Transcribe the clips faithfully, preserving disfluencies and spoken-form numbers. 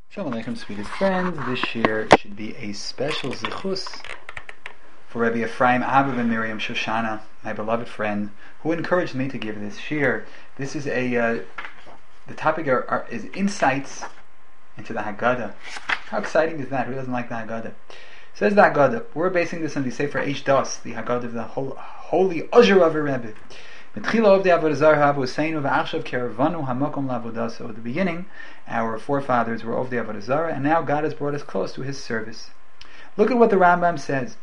Shalom Aleichem, sweetest friends. This year should be a special zichus for Rabbi Ephraim Abba ben Miriam Shoshana, my beloved friend, who encouraged me to give this shir. This is a uh, the topic are, are, is insights into the Haggadah. How exciting is that? Who doesn't like the Haggadah? Says the Haggadah. We're basing this on the Sefer Eish Das, the Haggadah of the whole, holy Ozher of a Rebbe. At the beginning, our forefathers were of the Avodah Zarah, and now God has brought us close to His service. Look at what the Rambam says.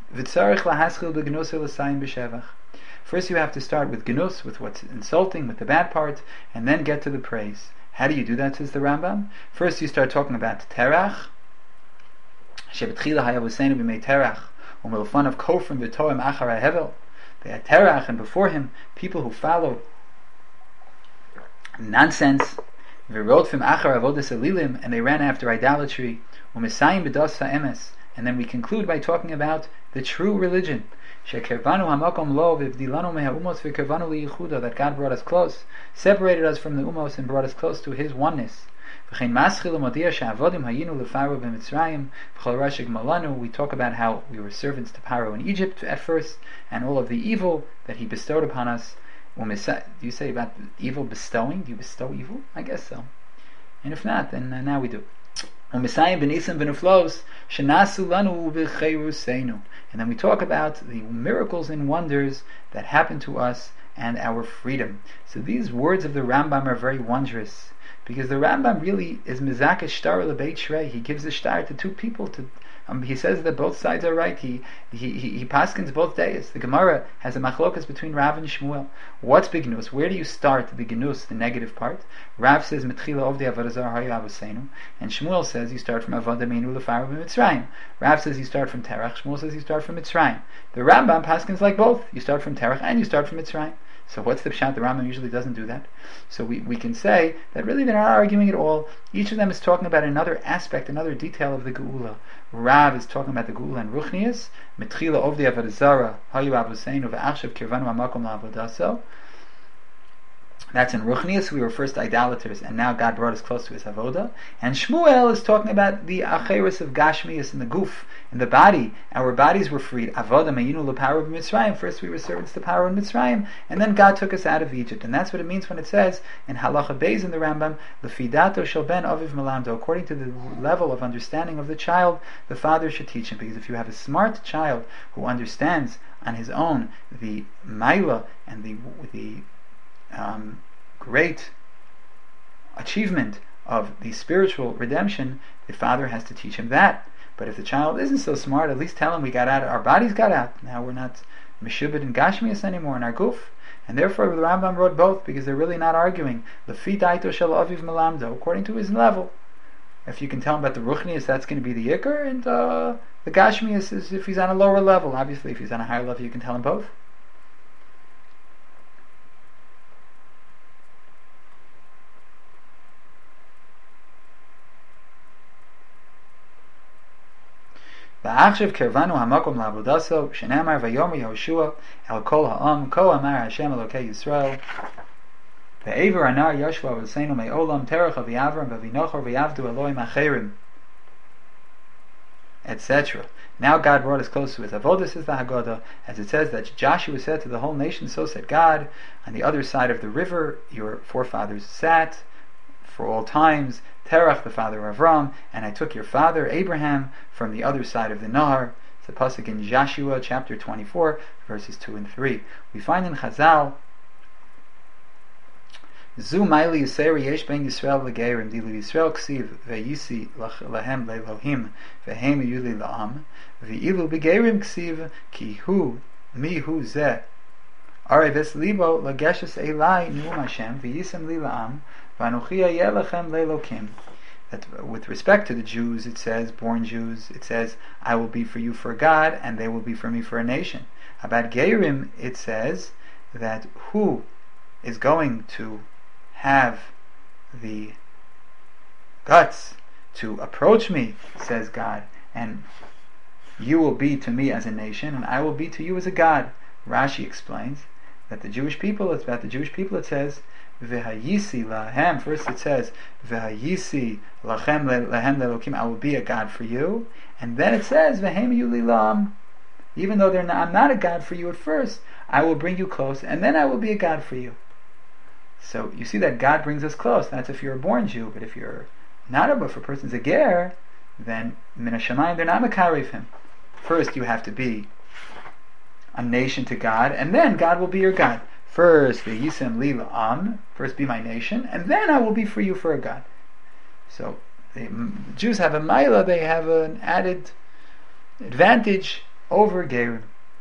First you have to start with genus, with what's insulting, with the bad part, and then get to the praise. How do you do that, says the Rambam? First you start talking about terach. They had terach, and before him, people who follow nonsense, and they ran after idolatry, and then we conclude by talking about the true religion, that God brought us close, separated us from the umos, and brought us close to His oneness. We talk about how we were servants to Paro in Egypt at first, and all of the evil that he bestowed upon us. Do you say about evil bestowing? Do you bestow evil? I guess so. And if not, then uh, now we do. And then we talk about the miracles and wonders that happen to us and our freedom. So these words of the Rambam are very wondrous, because the Rambam really is mizaka shtar lebeit shrei. He gives a shtar to two people. To um, he says that both sides are right. He he he, he paskins both days. The Gemara has a machlokas between Rav and Shmuel. What's bignus? Where do you start the gnus, the negative part? Rav says mitchila of the avodah zarah hayu avosenu, and Shmuel says you start from avodah meinu lefaro b'mitzrayim. Rav says you start from terach. Shmuel says you start from Mitzrayim. The Rambam paskins like both. You start from terach and you start from Mitzrayim. So what's the pshat? The Rambam usually doesn't do that. So we, we can say that really they're not arguing at all. Each of them is talking about another aspect, another detail of the Geula. Rav is talking about the Geula and Ruchnius. Metchila of the Avodah Zarah, Hayu Avoseinu ve'achshav kirvanu hamakom la'avodaso. That's in Ruchnius. We were first idolaters, and now God brought us close to His avodah. And Shmuel is talking about the acheris of Gashmius in the guf, in the body. Our bodies were freed. Avodah mayinu leparo b'Mitzrayim. First we were servants to Paro in Mitzrayim, and then God took us out of Egypt. And that's what it means when it says in Halacha Beis in the Rambam, lefidato shel ben aviv melamdo. According to the level of understanding of the child, the father should teach him. Because if you have a smart child who understands on his own the maila and the the Um, great achievement of the spiritual redemption, the father has to teach him that. But if the child isn't so smart, at least tell him we got out, our bodies got out. Now we're not meshubed and gashmias anymore in our guf. And therefore the Rambam wrote both, because they're really not arguing. Lefi daito shel aviv melamdo, according to his level. If you can tell him about the ruchnius, that's going to be the yikr, and uh, the gashmias is if he's on a lower level. Obviously, if he's on a higher level, you can tell him both. V'achshav kirvanu hamakom la'avodaso shenamar vayomer Yehoshua el kol ha'am ko amar Hashem Elokei Yisrael ve'ever anar Yoshua v'seinu me'olam terach v'yavram v'vinochor v'yavdu Elohim acherim, et cetera. Now God brought us close to His avodah, says the Haggadah, as it says that Joshua said to the whole nation, so said God, on the other side of the river your forefathers sat for all times, Terach, the father of Avram, and I took your father Abraham from the other side of the Nahar. It's a pasuk in Joshua chapter twenty-four, verses two and three. We find in Chazal, Zu Maili Yiseri Yesh Ben Yisrael Legerim Dilu Yisrael Ksiv Ve'yisi Lahem Le'Elohim Ve'hem Yuli La'am Ve'ilu Begerim Ksiv Ki Hu Mi Hu Zeh Areves Libo Lageshes Elai Nu'um Hashem Ve'yisem Li La'am That with respect to the Jews, it says, born Jews, it says, I will be for you for God, and they will be for me for a nation. About Gerim, it says that who is going to have the guts to approach me, says God, and you will be to me as a nation, and I will be to you as a God. Rashi explains that the Jewish people, it's about the Jewish people, it says, v'hayisi lahem. First it says v'hayisi lachem lehem lelokim. I will be a God for you, and then it says v'hem yulilam. Even though they're not, I'm not a God for you at first, I will bring you close, and then I will be a God for you. So you see that God brings us close. That's if you're a born Jew, but if you're not a, if a person's a ger, then min hashamayim they're not makarev him. First you have to be a nation to God, and then God will be your God. First, the Yisem Li La'am, first be my nation, and then I will be for you for a God. So the Jews have a Maila, they have an added advantage over Gerim.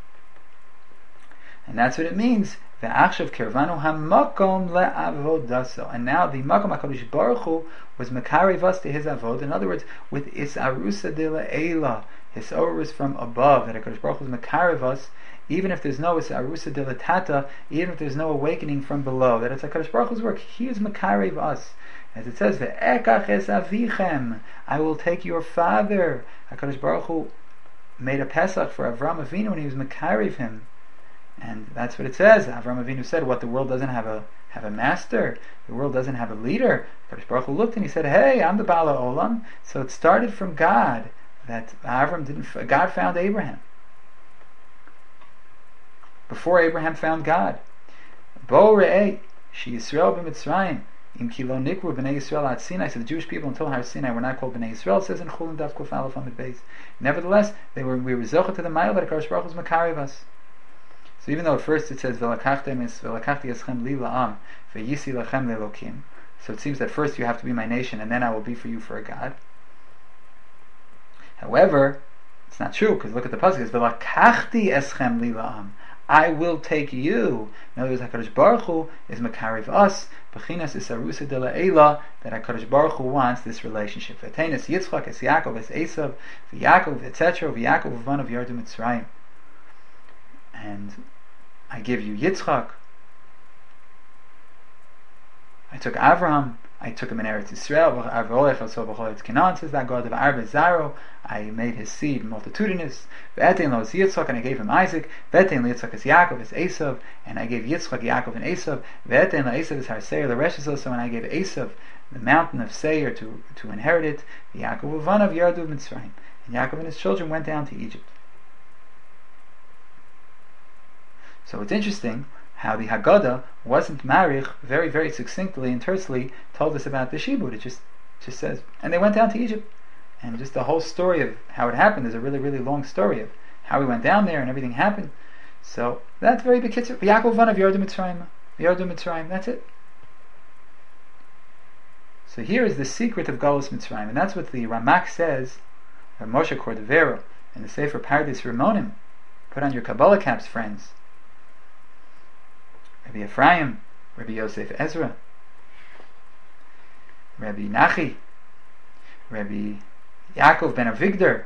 And that's what it means. Ve'achshav kirvanu hamakom le'avodaso. And now the Makom HaKadosh Baruch Hu was makarev us to his avod. In other words, with is arusa de le'ela, his or was from above, that HaKadosh Baruch Hu was makarev us, even if there's no arusa de le'tata, even if there's no awakening from below. That it's HaKadosh Baruch Hu's work. He is makarev us. As it says, ve'ekach es avichem, I will take your father. HaKadosh Baruch Hu made a Pesach for Avram Avinu when he was makarev him. And that's what it says. Avram Avinu said, what, the world doesn't have a have a master? The world doesn't have a leader? HaKadosh Baruch Hu looked and he said, hey, I'm the Bala Olam. So it started from God, that Avram didn't, God found Abraham. Before Abraham found God. Bo re'eh, she Yisrael b'Mitzrayim, im kilo nikru b'nei Yisrael at Sinai. So the Jewish people until Har Sinai were not called b'nei Yisrael. It says in Chulin Daf Kuf Aleph Amud Beis. Nevertheless, they were we were zochah to the mile that HaKadosh Baruch Hu was makarev us. So even though at first it says V'lakachtem is V'lakachti eschem li la'am V'yisi lachem le'lokim, so it seems that first you have to be my nation and then I will be for you for a God. However, it's not true, because look at the pasuk. It's V'lakachti eschem li la'am, I will take you. In other words, HaKadosh Baruch Hu is makarev us, b'chinas is arusa de la'ela, that HaKadosh Baruch Hu wants this relationship. V'tein es Yitzchak, es Yaakov, es Esav, v'Yaakov, et cetera, v'Yaakov v'van of Yardu Mitzrayim. And I give you Yitzchak. I took Avraham. I took him in Eretz Yisrael. Says that God of Arba Zaro. I made his seed multitudinous. Ve'etein lo is Yitzchak, and I gave him Isaac. Ve'etein lo Yitzchak is Yaakov, is Esav, and I gave Yitzchak, Yaakov, and Esav. Ve'etein lo Esav is Har Seir, the Resh also, and I gave Esav the mountain of Seir to to inherit it. Yaakov uvanav Yardu Mitzrayim, and Yaakov and his children went down to Egypt. So it's interesting how the Haggadah wasn't marich very, very succinctly and tersely told us about the Shibud. It just just says, and they went down to Egypt. And just the whole story of how it happened is a really, really long story of how we went down there and everything happened. So that's very bekitzer. Yaakov van of Yardu Mitzrayim. Yardu Mitzrayim, that's it. So here is the secret of Galus Mitzrayim, and that's what the Ramak says, or Moshe Cordovero, in the Sefer Pardes Rimonim. Put on your Kabbalah caps, friends. Rabbi Ephraim, Rabbi Yosef Ezra, Rabbi Nachi, Rabbi Yaakov ben Avigdor.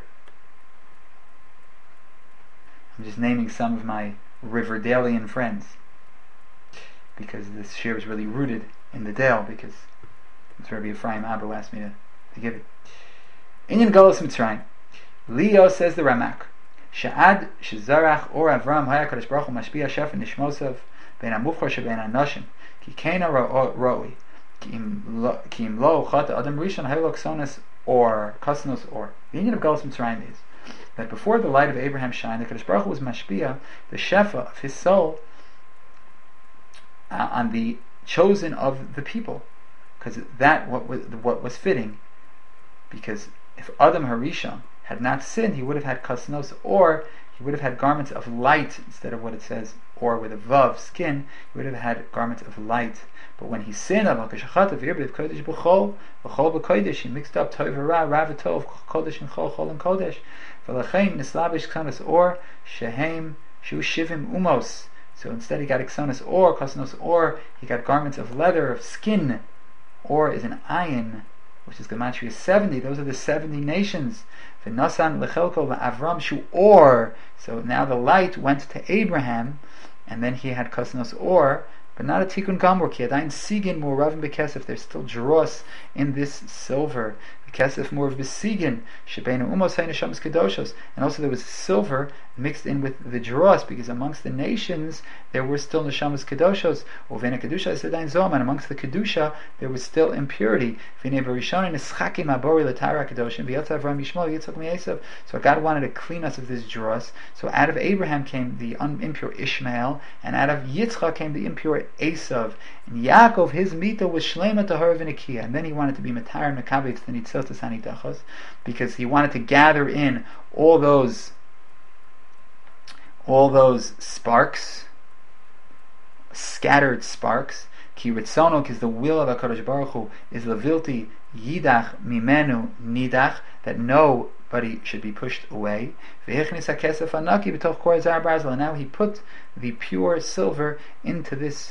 I'm just naming some of my Riverdalian friends, because this shir is really rooted in the Dale, because it's Rabbi Ephraim Abba asked me to, to give it. Inyan Galus Mitzrayim. Leo, says the Ramak, Sha'ad Shezarach or Avram Haya Kadosh Baruch Hu Mashpia Shef and Nishmosav Ben Amuchor Sheben Anoshim Ki Kena Roi Ki Im Lo Chata Adam Rishon Haylo Ksonas or Kosnos or. The Inyan of Galus Mitzrayim is that before the light of Abraham shined, the Kadosh Baruch Hu was Mashpia, the Shefa of his soul, uh, on the chosen of the people, because that what was what was fitting. Because if Adam Harishon had not sinned, he would have had kasnos, or he would have had garments of light instead of what it says, or with a vav, skin. He would have had garments of light. But when he sinned, he mixed up tov and ra, ra v'tov, kodesh and chol, chol and kodesh. V'lachein nislabish ksanos or shehem shu shivim umos. So instead he got iksanos or, kasnos or, he got garments of leather, of skin. Or is an ayin, which is Gematria seventy. Those are the seventy nations. V'nasan lechelko v'avram shu or. So now the light went to Abraham, and then he had kasnos or, but not a tikkun gamur. Ki adayin sigin mu'ravim bekesef. There's still dross in this silver. kesef more of besigin shebeinu umos hay neshamas kedoshos, and also there was silver mixed in with the dross, because amongst the nations there were still neshamas kedoshos. Uvena kedusha sedain zom, and amongst the kedusha there was still impurity. V'nei berishonim nischakim abori l'tara kedoshim v'yotzav Avram Yishmael Yitzchak mi'esav. So God wanted to clean us of this dross. So out of Abraham came the un- impure Ishmael, and out of Yitzchak came the impure Esav. And Yaakov, his mita was shlema tahor v'nekiya, and then he wanted to be matar and mekabetz the nitzotas hanitachos, because he wanted to gather in all those all those sparks, scattered sparks. Ki ritzono, because the will of HaKadosh Baruch Hu is levilti yidach mimenu nidach, that nobody should be pushed away. V'hichnis hakesef anaki b'toch kor zar barzel, and now he put the pure silver into this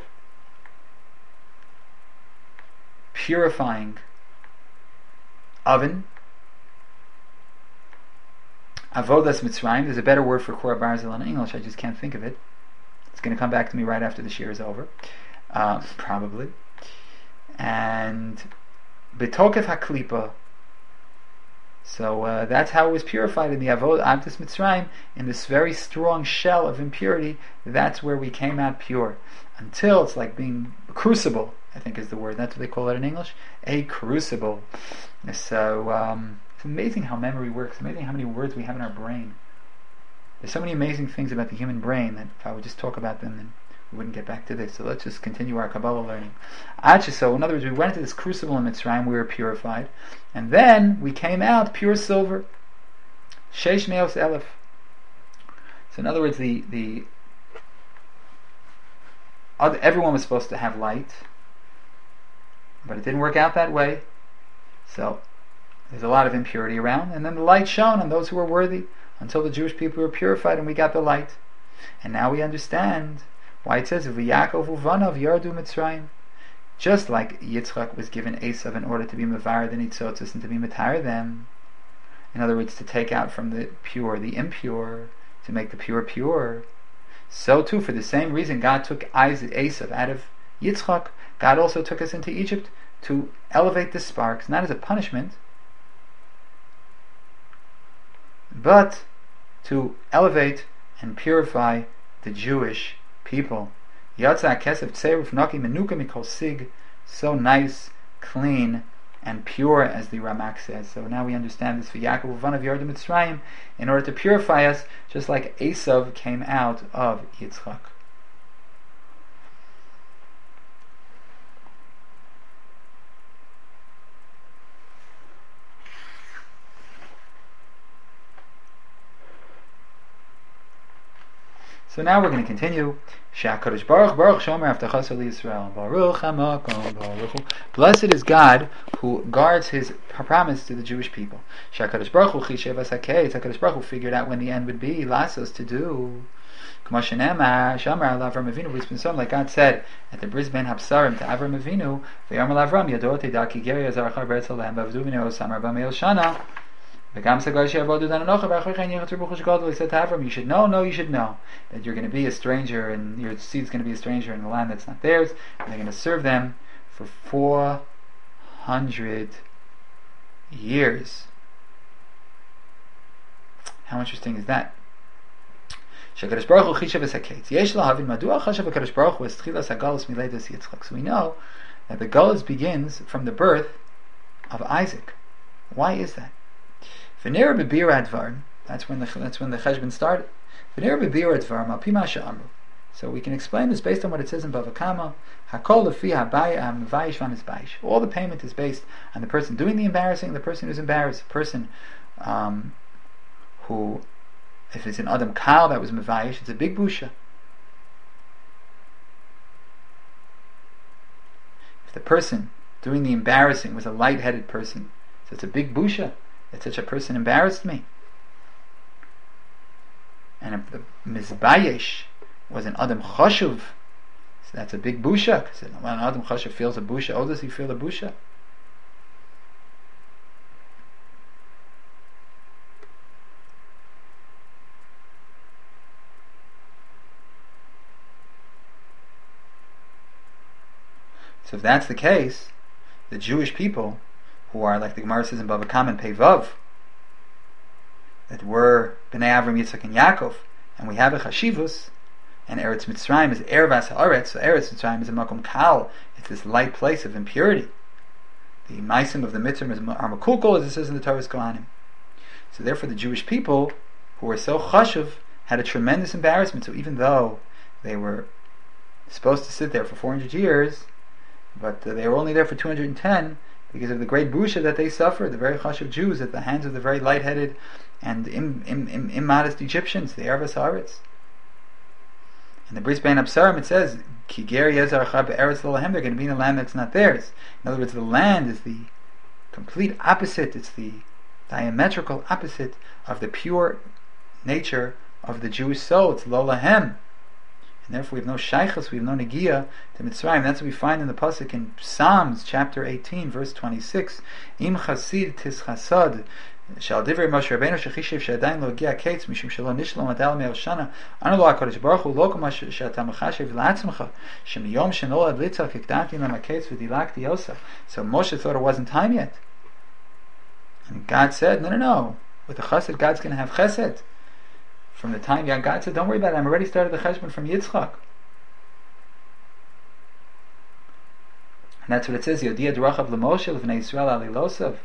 purifying oven. Avodas Mitzrayim. There's a better word for Kor Barzel in English, I just can't think of it. It's going to come back to me right after the shir is over. Uh, probably. And Betokef HaKlipa. So uh, that's how it was purified in the Avodas Mitzrayim, in this very strong shell of impurity. That's where we came out pure. Until it's like being a crucible, I think is the word. That's what they call it in English. A crucible. So um, it's amazing how memory works. It's amazing how many words we have in our brain. There's so many amazing things about the human brain that if I would just talk about them, then we wouldn't get back to this. So let's just continue our Kabbalah learning. So in other words, we went into this crucible in Mitzrayim, we were purified, and then we came out pure silver. Sheish meos elef. So in other words, the the everyone was supposed to have light, but it didn't work out that way. So there's a lot of impurity around, and then the light shone on those who were worthy, until the Jewish people were purified and we got the light. And now we understand why it says V'Yakov uvanav yardu Mitzrayim. Just like Yitzchak was given Esav in order to be mevar the nitzotzos and to be matar them, in other words, to take out from the pure the impure, to make the pure pure, so too, for the same reason, God took Isaac, Esav out of Yitzchak. God also took us into Egypt to elevate the sparks, not as a punishment, but to elevate and purify the Jewish people. Yatsa kesef tseruf naki menuka mikol sig, so nice, clean, and pure, as the Ramak says. So now we understand this for Yaakov Uvanav Yardu Mitzrayim, in order to purify us, just like Esav came out of Yitzchak. So now we're going to continue. Shakadosh Baruch Baruch Shomer Avtachas Yisrael. Baruch Hamakom Baruch Hu. Blessed is God who guards His promise to the Jewish people. Shakadosh Baruch Hu Chishev Asakei. Shakadosh Baruch Hu figured out when the end would be. Lasos to do. K'mashenema Shamar Al Avram Avinu Brisbane Som, like God said at the Brisbane Hapsarim to Avram Avinu. Ve'yam Al Avram Yadot Edaki Geri Azarachar Beretzel Lehem Bavdu V'neo Samar B'Meil Shana. He said to Avram, you should know, no, you should know that you're going to be a stranger, and your seed's going to be a stranger in a land that's not theirs, and they're going to serve them for four hundred years. How interesting is that? So we know that the Galus begins from the birth of Isaac. Why is that? V'nera b'bir advar. That's when the that's when the cheshbon started. V'nera b'bir advar malpi masha amru. So we can explain this based on what it says in Bava Kama. Hakol lefi habaya hamvayish v'hamizbayish. All the payment is based on the person doing the embarrassing, and the person who's embarrassed. The person um, who, if it's an adam kal that was mevayish, it's a big busha. If the person doing the embarrassing was a light-headed person, so it's a big busha that such a person embarrassed me. And if the mizbayesh was an adam chashuv, so that's a big busha. Because when an adam chashuv feels a busha, oh, does he feel a busha? So if that's the case, the Jewish people, who are, like the Gemara says in Bava Kama and Pevav, that were Bnei Avram, Yitzchak, and Yaakov, and we have a Chashivus, and Eretz Mitzrayim is Ervas Haaretz, so Eretz Mitzrayim is a Makom Kal, it's this light place of impurity. The Maisim of the Mitzrayim is Armakukol, as it says in the Torah Kohanim. So therefore the Jewish people, who were so chashuv, had a tremendous embarrassment. So even though they were supposed to sit there for four hundred years, but uh, they were only there for two hundred ten, because of the great busha that they suffered, the very chashuv Jews, at the hands of the very lightheaded and im, im, im, immodest Egyptians, the Ervas Haaretz. In the Bris Bein Absarim it says, Ki ger yezer achar be'eretz lo lahem, they're going to be in a land that's not theirs. In other words, the land is the complete opposite, it's the diametrical opposite of the pure nature of the Jewish soul. It's lo lahem. And therefore we have no shaychus, we have no negiah to Mitzrayim. That's what we find in the pasuk in Psalms chapter eighteen, verse twenty-six. Im chasid tis chasad shal divrei Moshe Rabbeinu shechishev she'adayin lo hagi'a kates mishum shelo nishlo madal me'el shana anu lo HaKadosh Baruch Hu lo kama she'ata mechashev la'atzmecha shemiyom shenolad litzach hikdamti lam hakates v'dilakti yosa. So Moshe thought it wasn't time yet, and God said, no, no, no. With the chesed, God's going to have chesed. From the time young God said, don't worry about it, I'm already started the cheshbon from Yitzchak. And that's what it says, Yodia D'Rachav L'Moshe L'Vnei Yisrael Alilosav.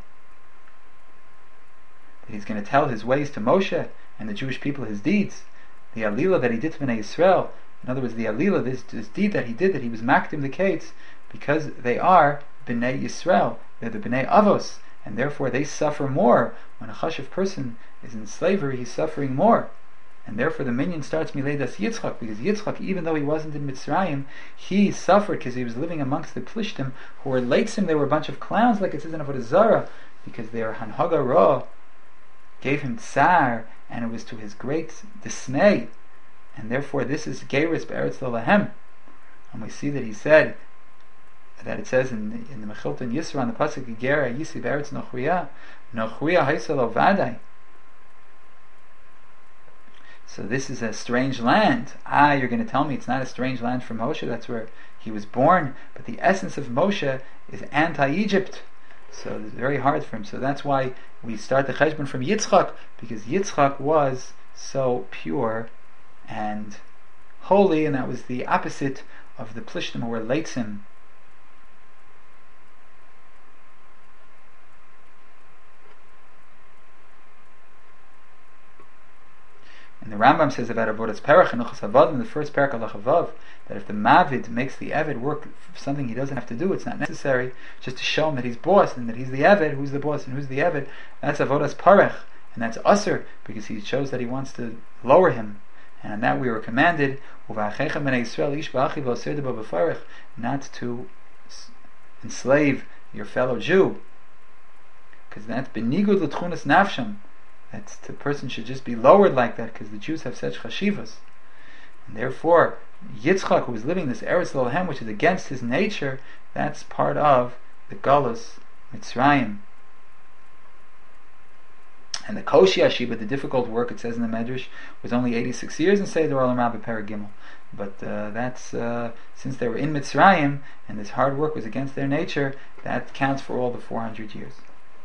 That he's going to tell his ways to Moshe and the Jewish people his deeds. The Alila that he did to Bnei Yisrael, in other words, the Alila, this, this deed that he did, that he was makdim the kates, because they are Bnei Yisrael, they're the Bnei Avos, and therefore they suffer more. When a chashuv person is in slavery, he's suffering more. And therefore the minion starts Mileidas Yitzchak, because Yitzchak, even though he wasn't in Mitzrayim, he suffered because he was living amongst the Plishtim, who were Leitzim. They were a bunch of clowns, like it says in Avodah Zarah, because their Hanhaga Ra gave him tsar, and it was to his great dismay. And therefore this is Geiris Be'eretz Lolahem. And we see that he said, that it says in the, in the Mechilta and Yisra, on the pasuk Gera Yisi Be'eretz Nochriya, Nochriya Haisalo Vadai. So this is a strange land. Ah, you're going to tell me it's not a strange land for Moshe, that's where he was born, but the essence of Moshe is anti-Egypt. So it's very hard for him. So that's why we start the cheshbon from Yitzchak, because Yitzchak was so pure and holy, and that was the opposite of the Plishtim who were Leitzim. And the Rambam says about Avodas Perach and Uchas Havadim, the first Perach Alach Havav, that if the Mavid makes the Eved work for something he doesn't have to do, it's not necessary, just to show him that he's boss and that he's the Eved, who's the boss and who's the Eved, that's Avodas Perach, and that's Usr, because he shows that he wants to lower him. And on that we were commanded, not to enslave your fellow Jew, because that's benigud l'tchunas nafsham. That the person should just be lowered like that, because the Jews have such chashivas. And therefore, Yitzchak, who is living this Eretz Lolahem, which is against his nature, that's part of the Galus Mitzrayim. And the Koshi Ashiba, the difficult work, it says in the Medrash, was only eighty-six years in Seder Olam Rabbah Paragimel. But uh, that's, uh, since they were in Mitzrayim, and this hard work was against their nature, that counts for all the four hundred years.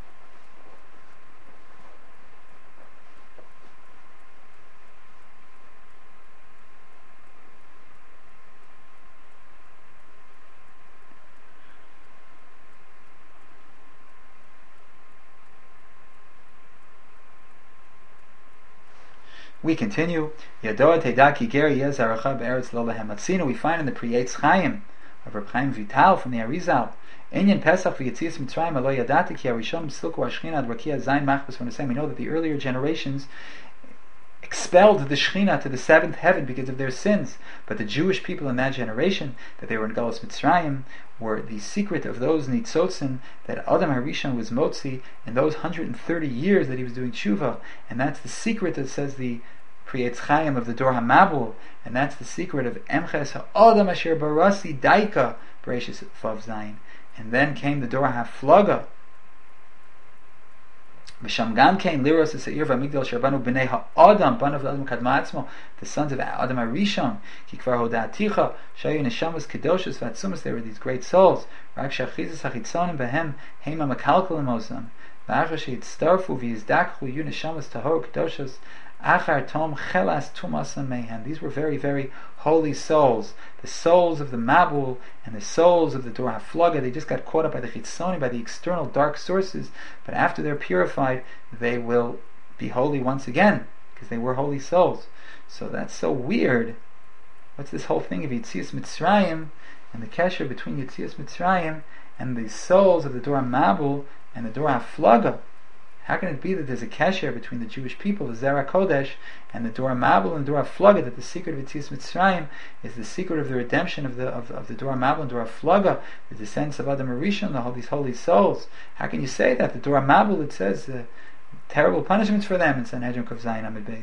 We continue. Yadoa Teidaki Geri Yezaracha Be'eretz Lo Lahem Matzino. We find in the Priyetz Chaim of Reb Chaim Vital from the Arizal. Inyan Pesach v'Yetzias Mitzrayim Alo Yadati Ki Arishon Silku Ashchina Ad Rakia Zayin Machbas. When we say, we know that the earlier generations expelled the Shechina to the seventh heaven because of their sins, but the Jewish people in that generation, that they were in Galus Mitzrayim, were the secret of those nitzotzin that Adam Harishon was motzi in those one hundred thirty years that he was doing tshuva, and that's the secret that says the Priyetz Chaim of the Dor HaMabul, and that's the secret of Emches HaAdam Asher Barasi Daika Bereshis Vav Zayin. And then came the Dor HaFlaga. B'sham Gam Kain Liros Esa'ir V'Amigdal Sherbanu B'nei HaAdam Banav Adam Kadma Atzmo, the sons of Adam Harishon, Ki Kvar Hodaticha Shayu Neshamas Kedoshus Vatzumas. There were these great souls. רק שהחיזס החיצונים בהם הם המקלקלים אותם, ואחר שהצטרפו ויזדככו יהיו נשמות טהור קדושות achar tom chelas tumas mehem. These were very, very holy souls. The souls of the Mabul and the souls of the Dor HaFlaga, they just got caught up by the Chitzoni, by the external dark sources, but after they're purified, they will be holy once again, because they were holy souls. So that's so weird. What's this whole thing of Yitzias Mitzrayim, and the kesher between Yitzias Mitzrayim and the souls of the Dor HaMabul and the Dor HaFlaga? How can it be that there's a kesher between the Jewish people, the Zera Kodesh, and the Dor HaMabul and Dor HaFlaga, that the secret of Yitzias Mitzrayim is the secret of the redemption of the of, of the Dor HaMabul and Dor HaFlaga, the descendants of Adam Rishon, the, all these holy souls? How can you say that? The Dor HaMabul, it says, uh, terrible punishments for them in Sanhedrin Kuf Zayin Amid Beis.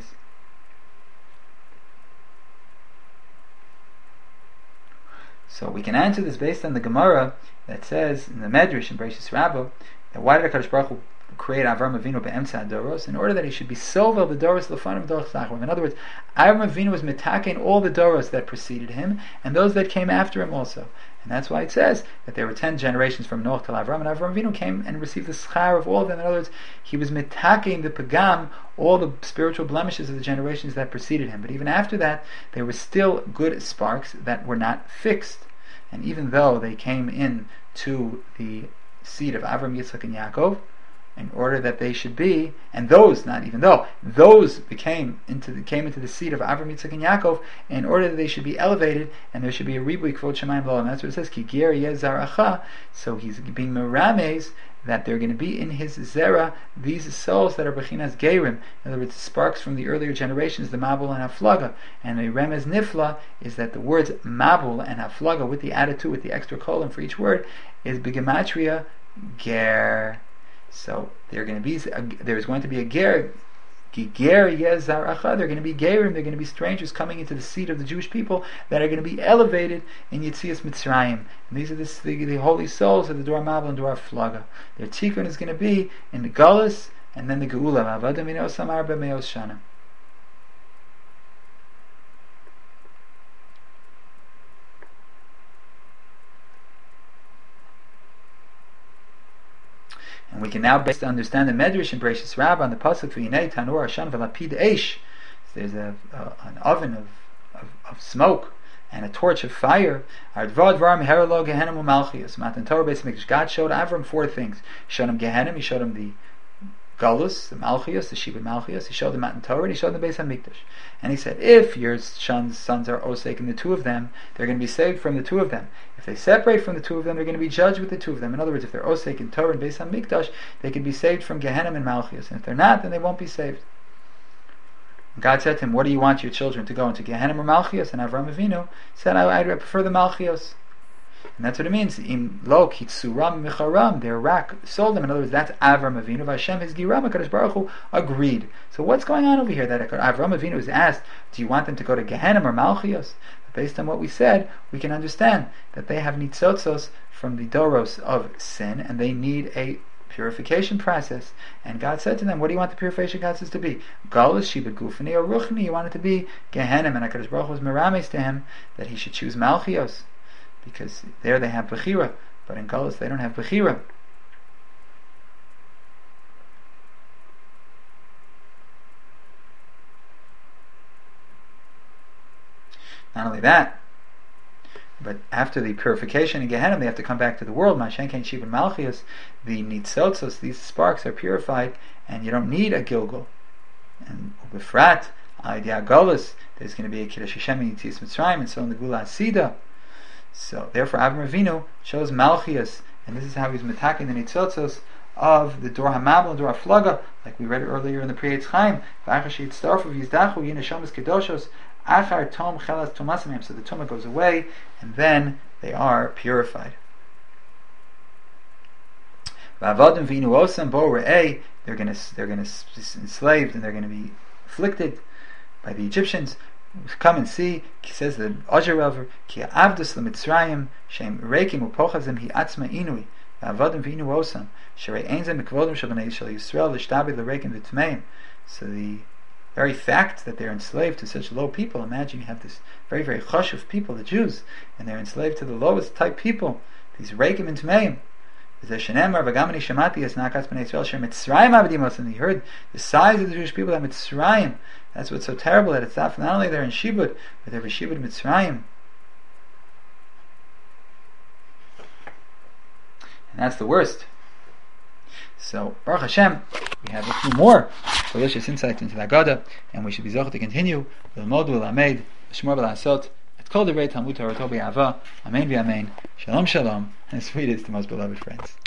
So we can answer this based on the Gemara that says in the Medrash in Bereishis Rabbah that why did HaKadosh Baruch Hu create Avram Avinu be'emtza Doros? In order that he should be sovel the Doros lefanim Dorach Zachrim. In other words, Avram Avinu was mitaken all the Doros that preceded him and those that came after him also. And that's why it says that there were ten generations from Noach till Avram, and Avram Avinu came and received the schar of all of them. In other words, he was mitaken the pagam, all the spiritual blemishes of the generations that preceded him. But even after that, there were still good sparks that were not fixed. And even though they came in to the seed of Avram, Yitzchak, and Yaakov, in order that they should be, and those, not even though, those became into the, came into the seed of Avram, Yitzchak, and Yaakov, in order that they should be elevated, and there should be a ribui kvod shemayim lo. And that's what it says, ki ger yeh zaracha. So he's being merames that they're going to be in his zera, these souls that are bechinas gerim. In other words, sparks from the earlier generations, the Mabul and Haflaga. And a remez nifla is that the words Mabul and Haflaga, with the added to, with the extra colon for each word, is begematria ger. So they're going to be, there's going to be a ger, ger yezaracha. They're going to be gerim. They're going to be strangers coming into the seed of the Jewish people that are going to be elevated in Yitzias Mitzrayim. And these are the, the, the holy souls of the Dor HaMabul and Dor HaFlaga. Their tikkun is going to be in the Galus and then the Geula. Avadim inosam arba meos shana. And we can now best understand the Medrash in Bereishis Rabbah on the pasuk v'yinei tanur Hashem v'lapid eish. There's a, a an oven of, of, of smoke and a torch of fire. God showed Avram four things. He showed him Gehenim, he showed him the Galus, the Malchios, the Shibud Malchios, he showed them Matan Torah, and he showed them the Beis HaMikdash. And he said, if your sons, sons are osek in the two of them, they're going to be saved from the two of them. If they separate from the two of them, they're going to be judged with the two of them. In other words, if they're osek in Torah and Beis HaMikdash, they can be saved from Gehenim and Malchios. And if they're not, then they won't be saved. And God said to him, what do you want your children to go into, Gehenim or Malchios? And Avram Avinu said, I, I prefer the Malchios. And that's what it means. Im lo kitsuram micharam, their rak sold them. In other words, that's Avram Avinu. Vashem his giram. HaKadosh Baruch Hu agreed. So what's going on over here? That Avram Avinu is asked, do you want them to go to Gehenim or Malchios? But based on what we said, we can understand that they have nitzotzos from the doros of sin, and they need a purification process. And God said to them, what do you want the purification process to be? Galus, Shibud Gufani, or Ruchni? You want it to be Gehenim. And HaKadosh Baruch Hu was merames to him that he should choose Malchios, because there they have Bechira, but in Galus they don't have Bechira. Not only that, but after the purification in Gehenna, they have to come back to the world. Mashenkein Shibud Malchios, the Nitzotzos, these sparks are purified, and you don't need a Gilgal. And Befrat, Aidya Galus, there's going to be a Kiddush Hashem in Yitzias Mitzrayim, and so in the Gula Asida. So therefore Avram Avinu chose Malchios, and this is how he's metaking the nitzotzos of the Dor HaMabul and Dor HaFlaga, like we read earlier in the Pri Eitz Chaim. So the tumah goes away, and then they are purified. They're going to they're going to be enslaved, and they're going to be afflicted by the Egyptians. Come and see. He says that Ojer ki avdus lemitzrayim shem reikim upochazim hi atzma inui va'avadim v'inu osam sherei einzem mikvodim shabnei shel Yisrael l'shtabi l'reikim v'tmeim. So the very fact that they're enslaved to such low people, imagine you have this very very chush of people, the Jews, and they're enslaved to the lowest type people. these Reikim and Tmeim. And he heard the size of the Jewish people at Mitzrayim. That's what's so terrible, that it's not only they're in Shibud, but they're in Shibud Mitzrayim. And that's the worst. So, Baruch Hashem, we have a few more delicious insights into the Agada, and we should be zocheh to continue. L'mod v'lamed, l'shmor v'lasot, et kol divrei Talmud Torah Tobi Ava, Amen v'Amen, Shalom Shalom, and sweetest to most beloved friends.